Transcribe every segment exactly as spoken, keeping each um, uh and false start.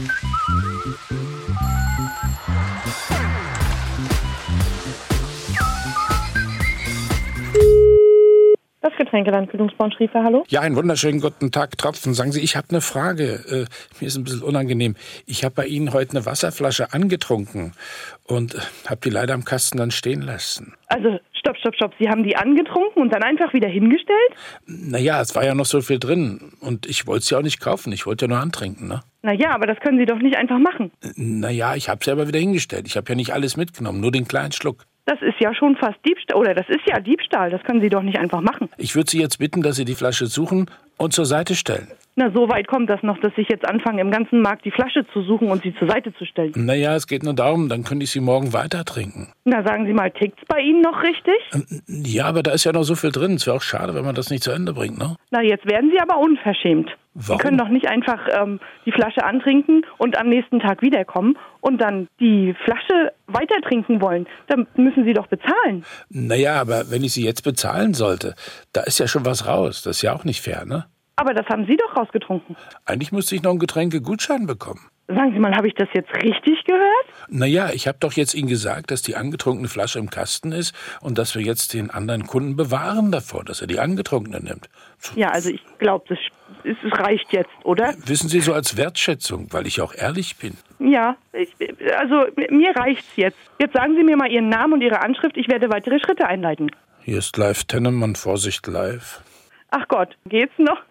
Das Getränkeland Kühlungsborn-Schriefer, hallo? Ja, einen wunderschönen guten Tag, Tropfen. Sagen Sie, ich habe eine Frage. Äh, mir ist ein bisschen unangenehm. Ich habe bei Ihnen heute eine Wasserflasche angetrunken und habe die leider am Kasten dann stehen lassen. Also, stopp, stopp, stopp. Sie haben die angetrunken und dann einfach wieder hingestellt? Naja, es war ja noch so viel drin und ich wollte sie auch nicht kaufen. Ich wollte ja nur antrinken, ne? Naja, aber das können Sie doch nicht einfach machen. Naja, ich habe sie aber wieder hingestellt. Ich habe ja nicht alles mitgenommen, nur den kleinen Schluck. Das ist ja schon fast Diebstahl. Oder das ist ja Diebstahl. Das können Sie doch nicht einfach machen. Ich würde Sie jetzt bitten, dass Sie die Flasche suchen und zur Seite stellen. Na, so weit kommt das noch, dass ich jetzt anfange, im ganzen Markt die Flasche zu suchen und sie zur Seite zu stellen. Naja, es geht nur darum, dann könnte ich sie morgen weiter trinken. Na, sagen Sie mal, tickt's bei Ihnen noch richtig? Ja, aber da ist ja noch so viel drin. Es wäre auch schade, wenn man das nicht zu Ende bringt, ne? Na, jetzt werden Sie aber unverschämt. Warum? Sie können doch nicht einfach ähm, die Flasche antrinken und am nächsten Tag wiederkommen und dann die Flasche weiter trinken wollen. Dann müssen Sie doch bezahlen. Naja, aber wenn ich sie jetzt bezahlen sollte, da ist ja schon was raus. Das ist ja auch nicht fair, ne? Aber das haben Sie doch rausgetrunken. Eigentlich müsste ich noch einen Getränkegutschein bekommen. Sagen Sie mal, habe ich das jetzt richtig gehört? Naja, ich habe doch jetzt Ihnen gesagt, dass die angetrunkene Flasche im Kasten ist und dass wir jetzt den anderen Kunden bewahren davor, dass er die angetrunkene nimmt. Ja, also ich glaube, das, es reicht jetzt, oder? Wissen Sie, so als Wertschätzung, weil ich auch ehrlich bin. Ja, ich, also mir reicht's jetzt. Jetzt sagen Sie mir mal Ihren Namen und Ihre Anschrift, ich werde weitere Schritte einleiten. Hier ist Live Tennemann, Vorsicht live. Ach Gott, geht's noch?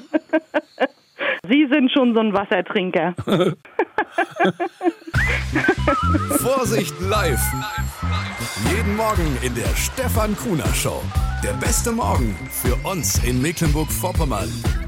Sie sind schon so ein Wassertrinker. Vorsicht live. Jeden Morgen in der Stefan Kuhner Show. Der beste Morgen für uns in Mecklenburg-Vorpommern.